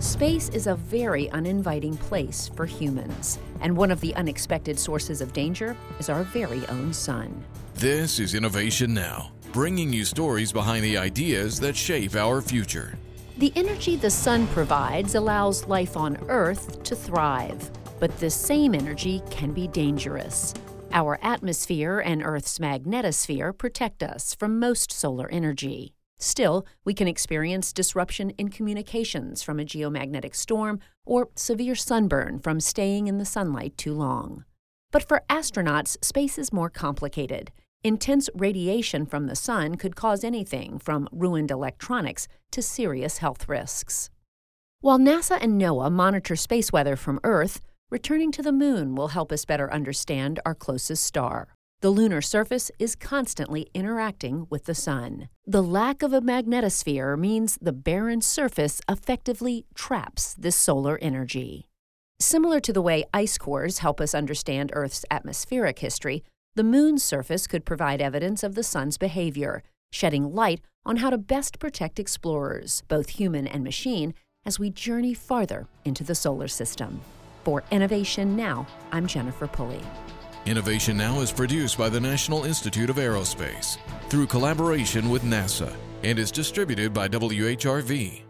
Space is a very uninviting place for humans, and one of the unexpected sources of danger is our very own sun. This is Innovation Now, bringing you stories behind the ideas that shape our future. The energy the sun provides allows life on Earth to thrive, but this same energy can be dangerous. Our atmosphere and Earth's magnetosphere protect us from most solar energy. Still, we can experience disruption in communications from a geomagnetic storm or severe sunburn from staying in the sunlight too long. But for astronauts, space is more complicated. Intense radiation from the sun could cause anything from ruined electronics to serious health risks. While NASA and NOAA monitor space weather from Earth, returning to the Moon will help us better understand our closest star. The lunar surface is constantly interacting with the sun. The lack of a magnetosphere means the barren surface effectively traps this solar energy. Similar to the way ice cores help us understand Earth's atmospheric history, the Moon's surface could provide evidence of the sun's behavior, shedding light on how to best protect explorers, both human and machine, as we journey farther into the solar system. For Innovation Now, I'm Jennifer Pulley. Innovation Now is produced by the National Institute of Aerospace through collaboration with NASA and is distributed by WHRV.